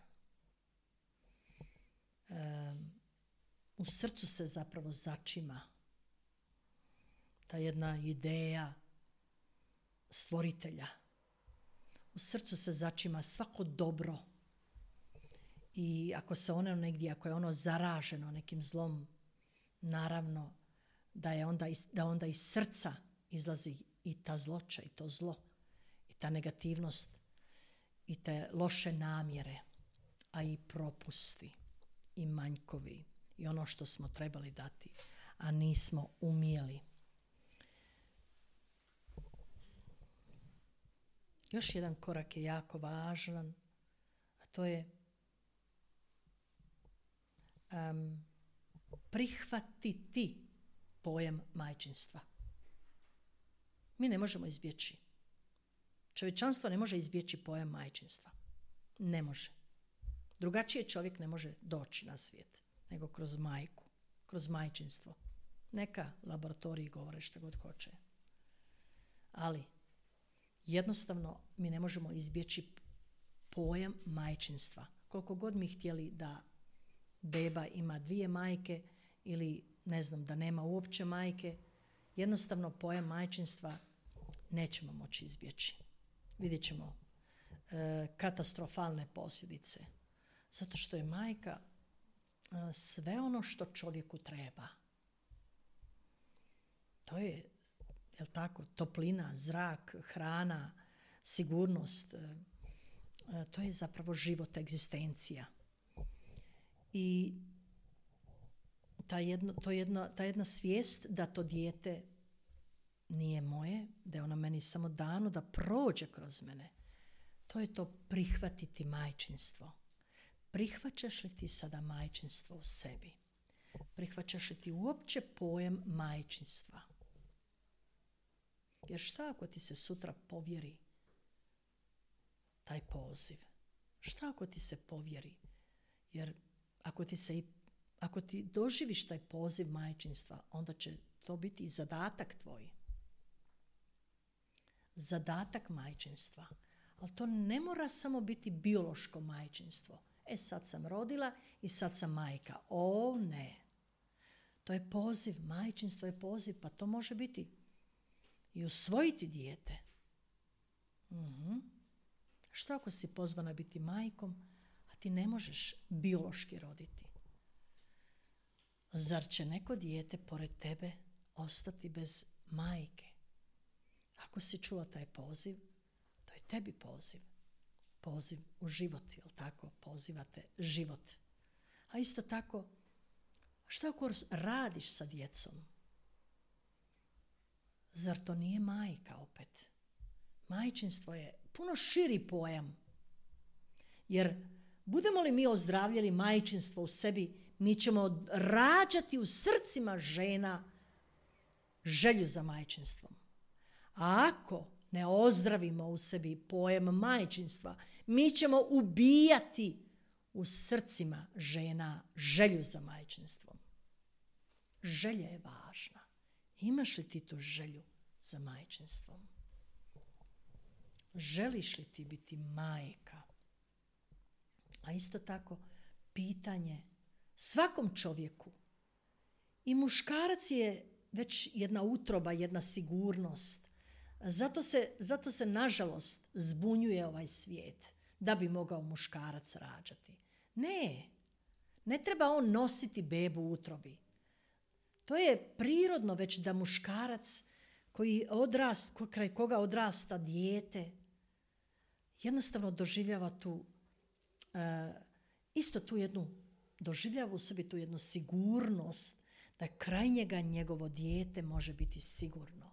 E, u srcu se zapravo začima ta jedna ideja stvoritelja. U srcu se začima svako dobro. I ako se ono negdje, ako je ono zaraženo nekim zlom, naravno da je onda iz, da onda iz srca izlazi i ta zloća i to zlo i ta negativnost i te loše namjere, a i propusti i manjkovi i ono što smo trebali dati, a nismo umjeli. Još jedan korak je jako važan, a to je um, prihvatiti pojam majčinstva. Mi ne možemo izbjeći. Čovječanstvo ne može izbjeći pojam majčinstva. Ne može. Drugačije čovjek ne može doći na svijet nego kroz majku, kroz majčinstvo. Neka laboratoriji govore što god hoće. Ali jednostavno mi ne možemo izbjeći pojam majčinstva. Koliko god mi htjeli da beba ima dvije majke ili ne znam da nema uopće majke, jednostavno pojam majčinstva nećemo moći izbjeći. Vidjet ćemo e, katastrofalne posljedice. Zato što je majka e, sve ono što čovjeku treba. To je, jel tako, toplina, zrak, hrana, sigurnost. E, e, to je zapravo život, egzistencija. I ta, jedno, to jedno, ta jedna svijest da to dijete nije moje, da je ono meni samo dano da prođe kroz mene. To je to prihvatiti majčinstvo. Prihvaćaš li ti sada majčinstvo u sebi? Prihvaćaš li ti uopće pojam majčinstva? Jer šta ako ti se sutra povjeri taj poziv? Šta ako ti se povjeri? Jer ako ti se i ako ti doživiš taj poziv majčinstva, onda će to biti i zadatak tvoj. Zadatak majčinstva. Ali to ne mora samo biti biološko majčinstvo. E sad sam rodila i sad sam majka. O ne. To je poziv. Majčinstvo je poziv. Pa to može biti i usvojiti dijete. Uh-huh. Što ako si pozvana biti majkom, a ti ne možeš biološki roditi? Zar će neko dijete pored tebe ostati bez majke? Ako si čula taj poziv, to je tebi poziv. Poziv u život, jel tako? Pozivate život. A isto tako, što ako radiš sa djecom? Zar to nije majka opet? Majčinstvo je puno širi pojam. Jer budemo li mi ozdravljali majčinstvo u sebi, mi ćemo rađati u srcima žena želju za majčinstvom. A ako ne ozdravimo u sebi pojam majčinstva, mi ćemo ubijati u srcima žena želju za majčinstvom. Želja je važna. Imaš li ti tu želju za majčinstvom? Želiš li ti biti majka? A isto tako, pitanje svakom čovjeku. I muškarac je već jedna utroba, jedna sigurnost. Zato se, zato se nažalost zbunjuje ovaj svijet da bi mogao muškarac rađati. Ne, ne treba on nositi bebu u utrobi. To je prirodno već da muškarac koji odrast, kraj koga odrasta dijete, jednostavno doživljava tu, uh, isto tu jednu, doživljava u sebi tu jednu sigurnost da kraj njega njegovo dijete može biti sigurno.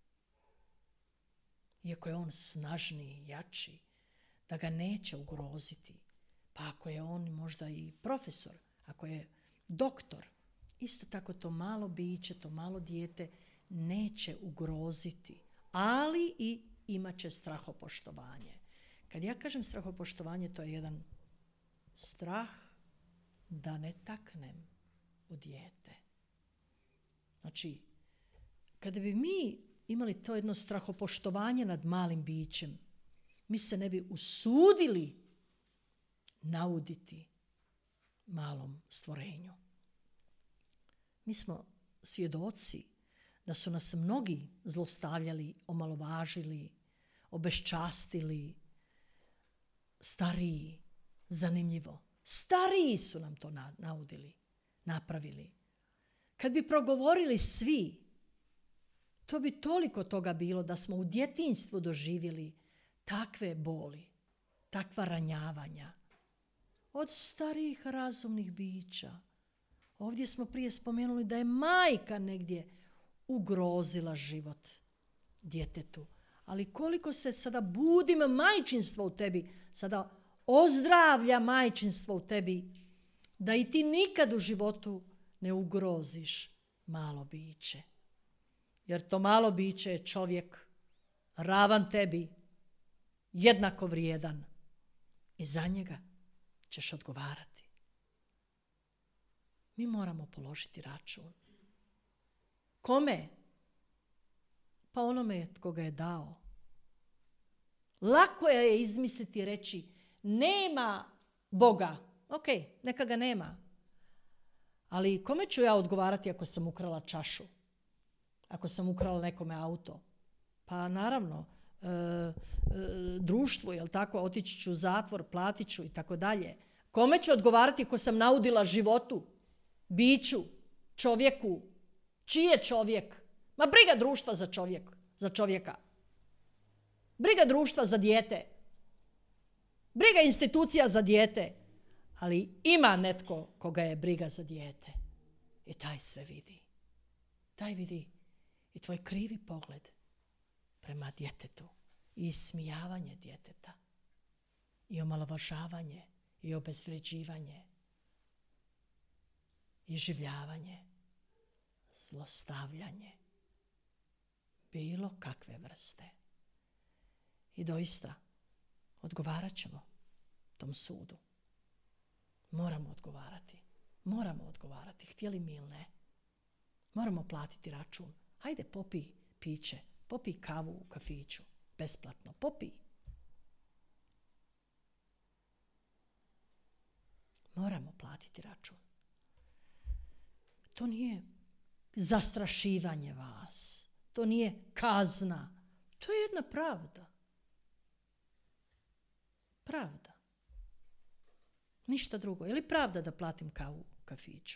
Iako je on snažniji, jači, da ga neće ugroziti. Pa ako je on možda i profesor, ako je doktor, isto tako to malo biće, to malo dijete neće ugroziti, ali i imat će strahopoštovanje. Kad ja kažem strahopoštovanje, to je jedan strah da ne taknem u dijete. Znači, kada bi mi imali to jedno strahopoštovanje nad malim bićem, mi se ne bi usudili nauditi malom stvorenju. Mi smo svjedoci da su nas mnogi zlostavljali, omalovažili, obeščastili, stariji, zanimljivo. Stariji su nam to naudili, napravili. Kad bi progovorili svi, to bi toliko toga bilo da smo u djetinjstvu doživjeli takve boli, takva ranjavanja od starijih razumnih bića. Ovdje smo prije spomenuli da je majka negdje ugrozila život djetetu. Ali koliko se sada budim majčinstvo u tebi, sada ozdravlja majčinstvo u tebi, da i ti nikad u životu ne ugroziš malo biće. Jer to malo biće je čovjek ravan tebi, jednako vrijedan. I za njega ćeš odgovarati. Mi moramo položiti račun. Kome? Pa onome tko ga je dao. Lako je izmisliti i reći nema Boga. Ok, neka ga nema. Ali kome ću ja odgovarati ako sam ukrala čašu? Ako sam ukrala nekome auto? Pa naravno, e, e, društvu, jel tako, otići ću u zatvor, platit ću i tako dalje. Kome ću odgovarati ako sam naudila životu, biću, čovjeku? Čiji je čovjek? Ma briga društva za čovjek, za čovjeka. Briga društva za dijete. Briga institucija za dijete. Ali ima netko koga je briga za dijete. I taj sve vidi. Taj vidi i tvoj krivi pogled prema djetetu. I ismijavanje djeteta. I omalovažavanje. I obezvređivanje. I življavanje. Zlostavljanje. Bilo kakve vrste. I doista odgovarat ćemo tom sudu. Moramo odgovarati. Moramo odgovarati. Htjeli mi ili ne. Moramo platiti račun. Hajde, popij piće. Popij kavu u kafiću. Besplatno. Popij. Moramo platiti račun. To nije zastrašivanje vas. To nije kazna. To je jedna pravda. Pravda. Ništa drugo. Je li pravda da platim kavu u kafiću?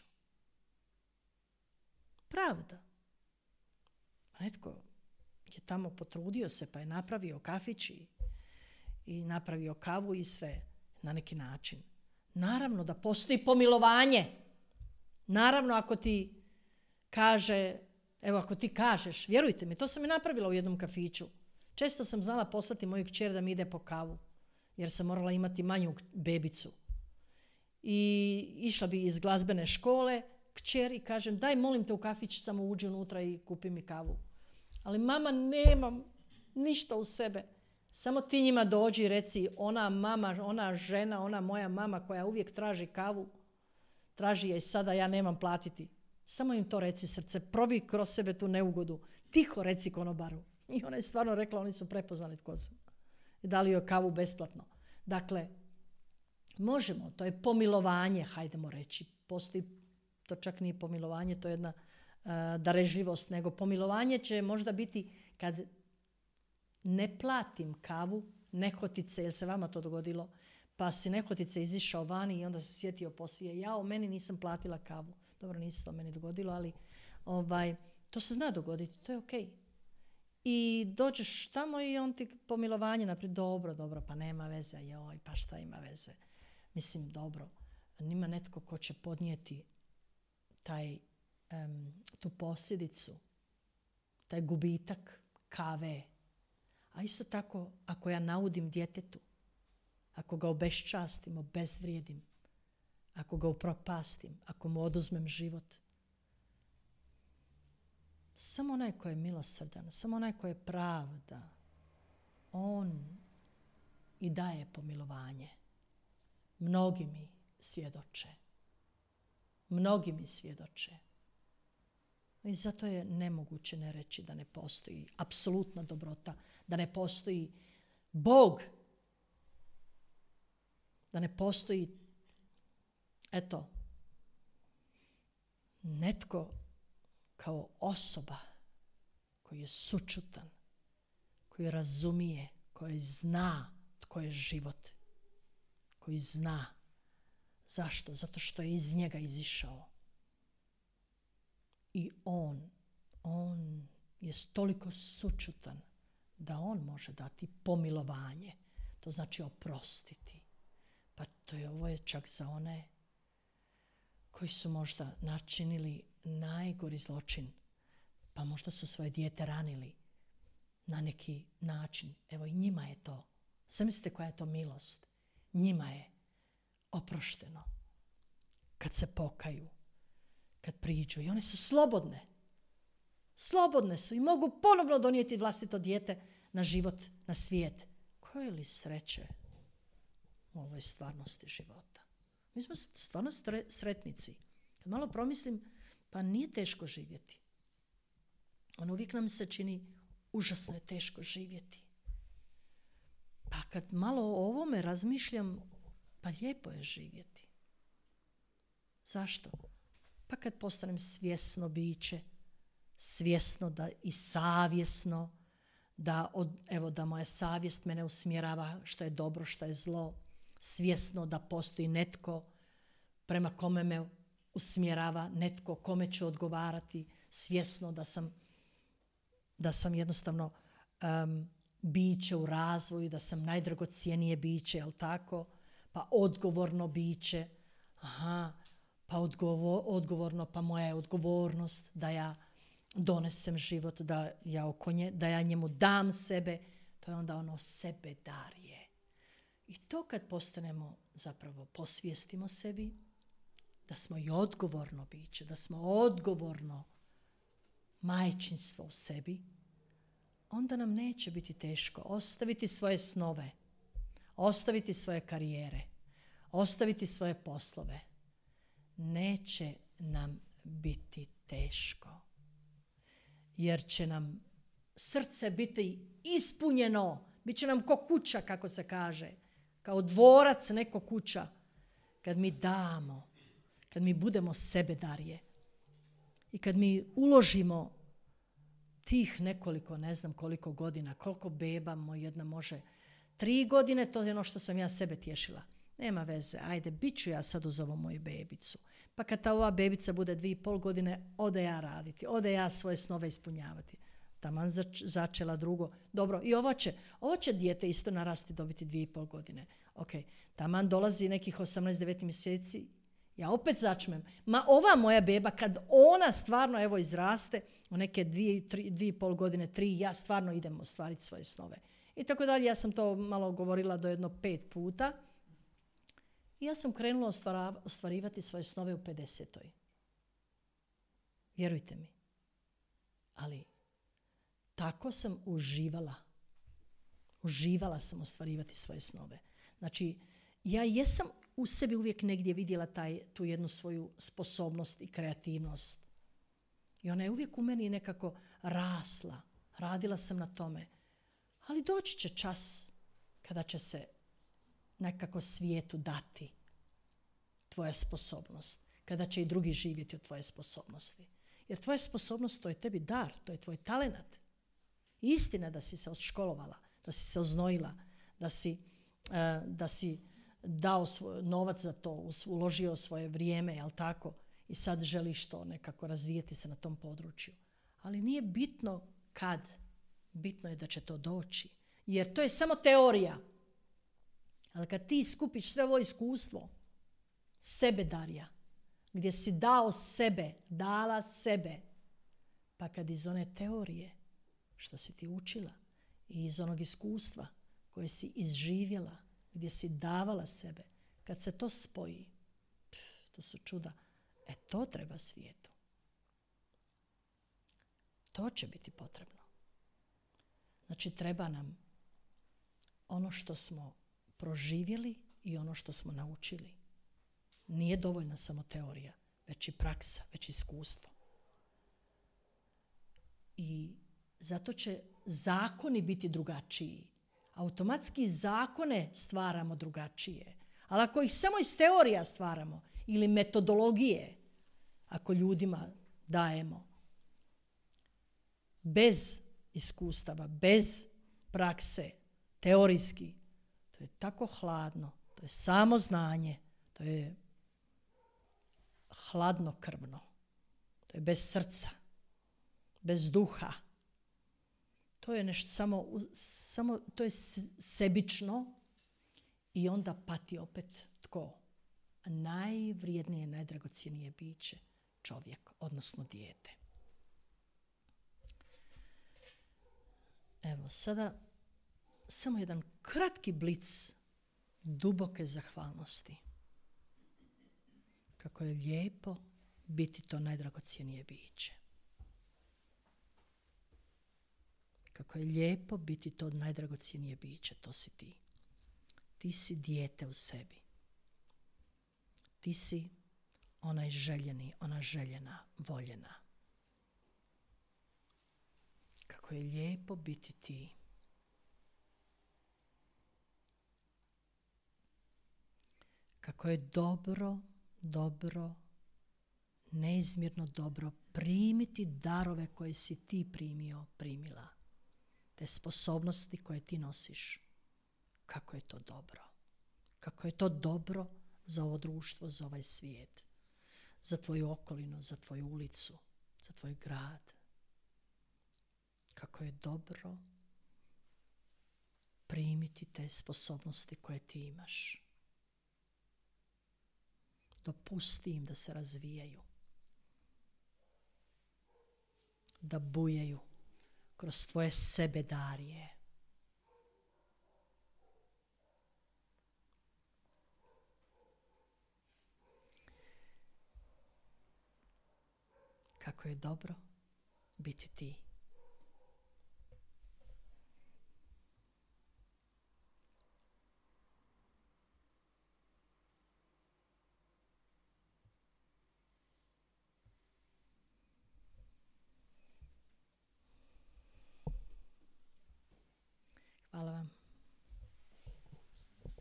Pravda. Netko je tamo potrudio se pa je napravio kafić i, i napravio kavu i sve na neki način. Naravno da postoji pomilovanje. Naravno ako ti kaže, evo ako ti kažeš, vjerujte mi, to sam i napravila u jednom kafiću. Često sam znala poslati moju kćer da mi ide po kavu, jer sam morala imati manju bebicu. I išla bi iz glazbene škole, kćer, i kažem, daj molim te u kafić, samo uđi unutra i kupi mi kavu. Ali mama, nemam ništa u sebe. Samo ti njima dođi i reci, ona mama, ona žena, ona moja mama koja uvijek traži kavu, traži je i sada ja nemam platiti. Samo im to reci, srce, probi kroz sebe tu neugodu. Tiho reci konobaru. I ona je stvarno rekla, oni su prepoznali tko sam. I dali joj kavu besplatno. Dakle, možemo, to je pomilovanje, hajdemo reći. Postoji, to čak nije pomilovanje, to je jedna uh, dareživost, nego pomilovanje će možda biti kad ne platim kavu, nehotice, jel se vama to dogodilo, pa si nehotice izišao vani i onda se sjetio poslije, ja o meni nisam platila kavu. Dobro, nije se to meni dogodilo, ali ovaj, to se zna dogoditi, to je okej. Okay. I dođeš tamo i on ti pomilovanje naprijed, dobro, dobro, pa nema veze, joj, pa šta ima veze. Mislim, dobro, nima netko ko će podnijeti taj, um, tu posljedicu, taj gubitak kave. A isto tako, ako ja naudim djetetu, ako ga obeščastim, obezvrijedim, ako ga upropastim, ako mu oduzmem život, samo onaj ko je milosrdan, samo onaj ko je pravda, on i daje pomilovanje. Mnogi mi svjedoče. Mnogi mi svjedoče. I zato je nemoguće ne reći da ne postoji apsolutna dobrota, da ne postoji Bog, da ne postoji, eto, netko kao osoba koji je sućutan, koji razumije, koji zna tko je život, koji zna. Zašto? Zato što je iz njega izišao. I on, on je toliko sućutan da on može dati pomilovanje. To znači oprostiti. Pa to je ovo je čak za one koji su možda načinili najgori zločin, pa možda su svoje dijete ranili na neki način. Evo i njima je to. Zamislite koja je to milost. Njima je oprošteno. Kad se pokaju, kad priđu i one su slobodne. Slobodne su i mogu ponovno donijeti vlastito dijete na život, na svijet. Koje li sreće u ovoj stvarnosti života. Mi smo stvarno sretnici. Kad malo promislim, pa nije teško živjeti. Ono uvijek nam se čini užasno je teško živjeti. Pa kad malo o ovome razmišljam, pa lijepo je živjeti. Zašto? Pa kad postanem svjesno biće, svjesno da i savjesno, da, od, evo, da moja savjest mene usmjerava što je dobro, što je zlo, svjesno da postoji netko prema kome me usmjerava, netko kome ću odgovarati, svjesno da sam, da sam jednostavno um, biće u razvoju, da sam najdragocjenije biće, jel tako? Pa odgovorno biće, aha, pa odgovor, odgovorno, pa moja je odgovornost da ja donesem život, da ja, oko nje, da ja njemu dam sebe, to je onda ono sebe darje. I to kad postanemo, zapravo posvijestimo sebi, da smo i odgovorno biće, da smo odgovorno majčinstvo u sebi, onda nam neće biti teško ostaviti svoje snove, ostaviti svoje karijere, ostaviti svoje poslove. Neće nam biti teško. Jer će nam srce biti ispunjeno, bit će nam ko kuća, kako se kaže, kao dvorac, neko kuća, kad mi damo, kad mi budemo sebe darje i kad mi uložimo tih nekoliko, ne znam koliko godina, koliko beba moj jedna može, tri godine, to je ono što sam ja sebe tješila. Nema veze, ajde, bit ću ja sad uz ovu moju bebicu. Pa kad ta ova bebica bude dvije i pol godine, ode ja raditi, ode ja svoje snove ispunjavati. Taman začela drugo. Dobro, i ovo će, ovo će dijete isto narasti, dobiti dvije i pol godine. Ok, taman dolazi nekih osamnaest devet mjeseci, ja opet začmem. Ma ova moja beba, kad ona stvarno evo izraste, u neke dvije, tri, dvije i pol godine, tri, ja stvarno idem ostvariti svoje snove. I tako dalje, ja sam to malo govorila do jedno pet puta. I ja sam krenula ostvarivati svoje snove u pedesetoj. Vjerujte mi. Ali tako sam uživala. Uživala sam ostvarivati svoje snove. Znači, ja jesam u sebi uvijek negdje vidjela taj, tu jednu svoju sposobnost i kreativnost. I ona je uvijek u meni nekako rasla. Radila sam na tome. Ali doći će čas kada će se nekako svijetu dati tvoja sposobnost. Kada će i drugi živjeti od tvoje sposobnosti. Jer tvoja sposobnost, to je tebi dar, to je tvoj talenat. Istina da si se odškolovala, da si se oznojila, da si, uh, da si dao svoj novac za to, uložio svoje vrijeme, jel tako? I sad želiš to nekako razvijeti se na tom području. Ali nije bitno kad. Bitno je da će to doći. Jer to je samo teorija. Ali kad ti skupiš sve ovo iskustvo, sebe Darija, gdje si dao sebe, dala sebe, pa kad iz one teorije što si ti učila i iz onog iskustva koje si izživjela, gdje si davala sebe, kad se to spoji, pf, to su čuda. E to treba svijetu. To će biti potrebno. Znači treba nam ono što smo proživjeli i ono što smo naučili. Nije dovoljna samo teorija, već i praksa, već iskustvo. I zato će zakoni biti drugačiji. Automatski zakone stvaramo drugačije. Ali ako ih samo iz teorija stvaramo ili metodologije, ako ljudima dajemo bez iskustava, bez prakse, teorijski, to je tako hladno, to je samo znanje, to je hladnokrvno, to je bez srca, bez duha. To je nešto samo, samo to je sebično i onda pati opet tko? Najvrijednije, najdragocjenije biće čovjek, odnosno dijete. Evo, sada samo jedan kratki blic duboke zahvalnosti. Kako je lijepo biti to najdragocjenije biće. Kako je lijepo biti to najdragocjenije biće, to si ti. Ti si dijete u sebi. Ti si onaj željeni, ona željena, voljena. Kako je lijepo biti ti. Kako je dobro, dobro, neizmjerno dobro primiti darove koje si ti primio, primila. Te sposobnosti koje ti nosiš. Kako je to dobro. Kako je to dobro za ovo društvo, za ovaj svijet. Za tvoju okolinu, za tvoju ulicu, za tvoj grad. Kako je dobro primiti te sposobnosti koje ti imaš. Dopusti im da se razvijaju. Da bujaju kroz tvoje sebedarije. Kako je dobro biti ti.